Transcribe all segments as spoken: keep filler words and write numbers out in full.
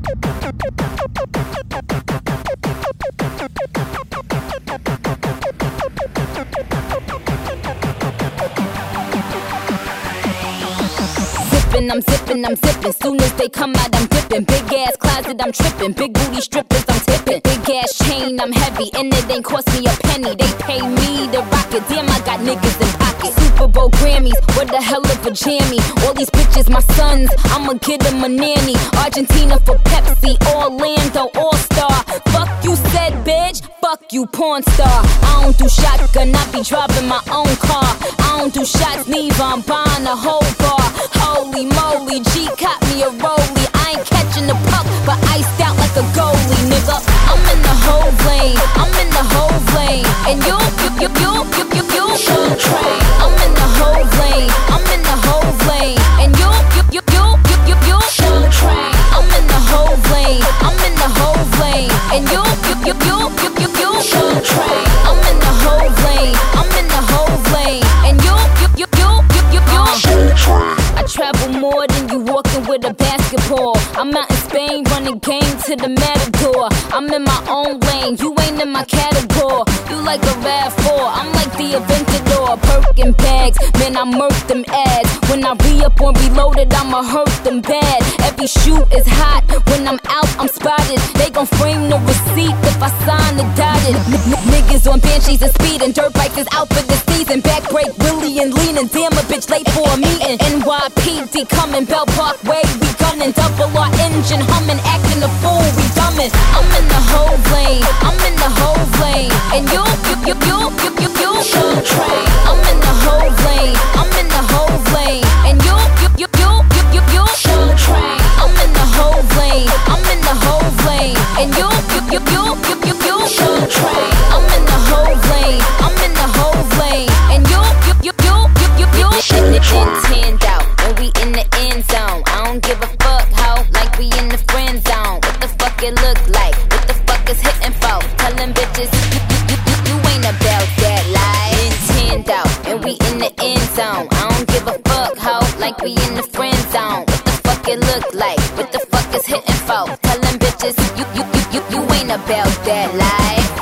I'm zipping, I'm zipping. Soon as they come out, I'm dipping. Big ass closet, I'm tripping. Big booty strippers, I'm tipping. Big ass chain, I'm heavy, and it ain't cost me a penny. They pay me to rock it. Damn, I got niggas in pocket. Super Bowl Grammys, what the hell of a jammy. All these bitches, my sons, I'ma get them a nanny. Argentina for Pepsi, Orlando All-Star. Fuck you said, bitch. Fuck you, porn star. I don't do shotgun, I be driving my own car. I don't do shots, neither. I'm buying a whole bar. Holy moly, G caught me a rollie. I ain't catching the puck, but iced out like a goalie, nigga. I'm in the whole lane, I'm in the whole lane, and you, you, you, you, you, you, you, you train. I'm in the whole lane, I'm in the whole lane, and you, you, you, you, you, you, you, you train. I'm in the whole lane, I'm in the whole lane, and you, you, you, you, you, you, you, you train. I'm in the whole lane, I'm in the whole lane, and you, you, you, you, you, you, you train. I travel more than you walking with a basketball. I'm out in Spain running game to the Matador. I'm in my own lane, you ain't in my category. You like a RAV four, I'm like the Aventador. Perkin bags, man, I murk them ads. When I re-up on reloaded, I'ma hurt them bad. Every shoe is hot, when I'm out, I'm spotted. They gon' frame the receipt if I sign the dotted. N- niggas on Banshees and speed and dirt bikes is out for the season. Back break, Willie and leaning, damn a bitch late for a meeting. N Y P D coming, Bell Parkway, we gunning. Double our engine humming, acting a fool, we dumbing. I'm in the whole lane, I'm in the whole lane, and you, you, you, you, you, you, you, you train. I'm in the whole lane, I'm in the whole lane, and you, you, you, you, you, you, you, you train. I'm in the whole lane, I'm in the whole lane, and you, you, you, you, you, you, you, you train. I'm in the whole lane, I'm in the whole lane, and you, you, you, you, you, you, you, you train. Out when we in the end zone. I don't give a fuck how, like we in the friend zone. What the fuck it look like? What the fuck is hitting for? Tellin' bitches you, you, you, you, you ain't about that life. Intend out and we in the end zone. I don't give a fuck how, like we in the friend zone. What the fuck it look like? What the fuck is hitting for? Tellin' bitches you, you, you, you, you ain't about that life.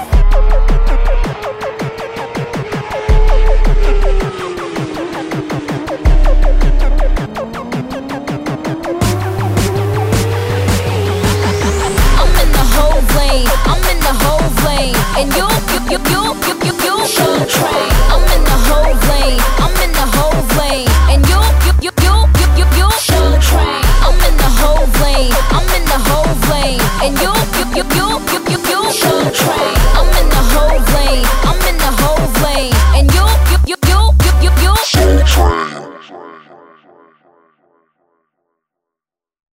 I'm in the whole lane, and you, you, you, you, you, you, you, you train. I'm in the whole lane, I'm in the whole lane, and you, you, you, you, you, you, you, you train. I'm in the whole lane, I'm in the whole lane, and you, you, you, you, you, you, you, you train. I'm in the whole lane, I'm in the whole lane, and you, you, you, you, you, you, you, you train.